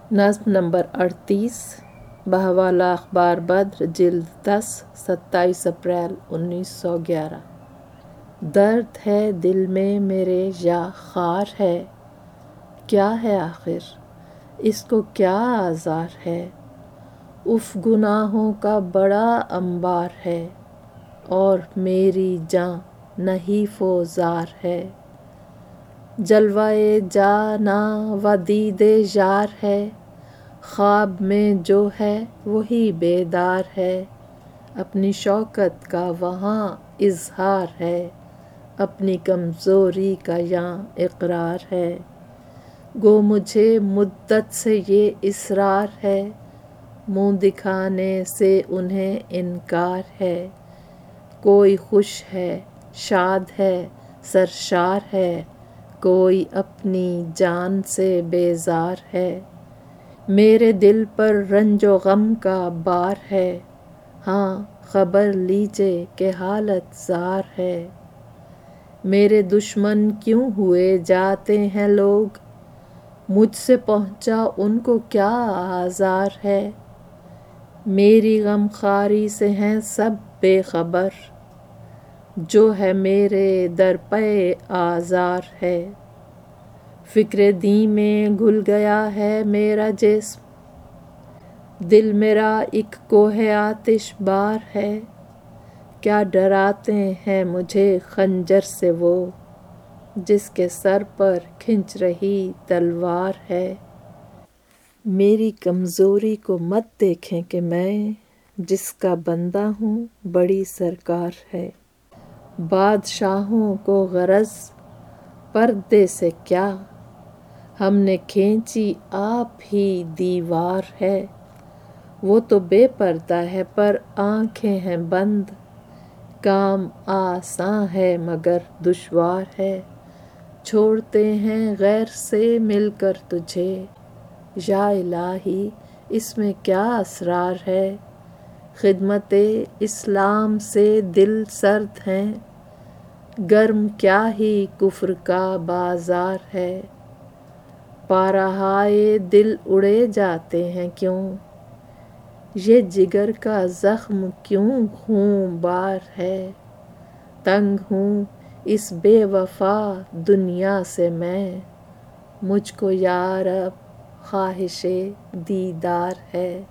نظم نمبر 38 بحوالہ اخبار بدر جلد 10 27 اپریل 1911۔ درد ہے دل میں میرے یا خار ہے، کیا ہے آخر اس کو کیا آزار ہے؟ اف گناہوں کا بڑا انبار ہے، اور میری جاں نحیف و زار ہے۔ جلوۂ جاناں و دید یار ہے، خواب میں جو ہے وہی بیدار ہے۔ اپنی شوکت کا وہاں اظہار ہے، اپنی کمزوری کا یاں اقرار ہے۔ گو مجھے مدت سے یہ اصرار ہے، منہ دکھانے سے انہیں انکار ہے۔ کوئی خوش ہے، شاد ہے، سرشار ہے، کوئی اپنی جان سے بیزار ہے۔ میرے دل پر رنج و غم کا بار ہے، ہاں خبر لیجئے کہ حالت زار ہے۔ میرے دشمن کیوں ہوئے جاتے ہیں لوگ، مجھ سے پہنچا ان کو کیا آزار ہے؟ میری غم خواری سے ہیں سب بے خبر، جو ہے میرے در پہ آزار ہے۔ فکر دیں میں گھل گیا ہے میرا جسم، دل میرا ایک کوہ آتش بار ہے۔ کیا ڈراتے ہیں مجھے خنجر سے وہ، جس کے سر پر کھنچ رہی تلوار ہے۔ میری کمزوری کو مت دیکھیں کہ میں جس کا بندہ ہوں بڑی سرکار ہے۔ بادشاہوں کو غرض پردے سے کیا، ہم نے کھینچی آپ ہی دیوار ہے۔ وہ تو بے پردہ ہے پر آنکھیں ہیں بند، کام آساں ہے مگر دشوار ہے۔ چھوڑتے ہیں غیر سے مل کر تجھے، یا الہی اس میں کیا اسرار ہے؟ خدمت اسلام سے دل سرد ہیں، گرم کیا ہی کفر کا بازار ہے۔ پارہائے دل اڑے جاتے ہیں کیوں، یہ جگر کا زخم کیوں خون بار ہے؟ تنگ ہوں اس بے وفا دنیا سے میں، مجھ کو یا رب خواہش دیدار ہے۔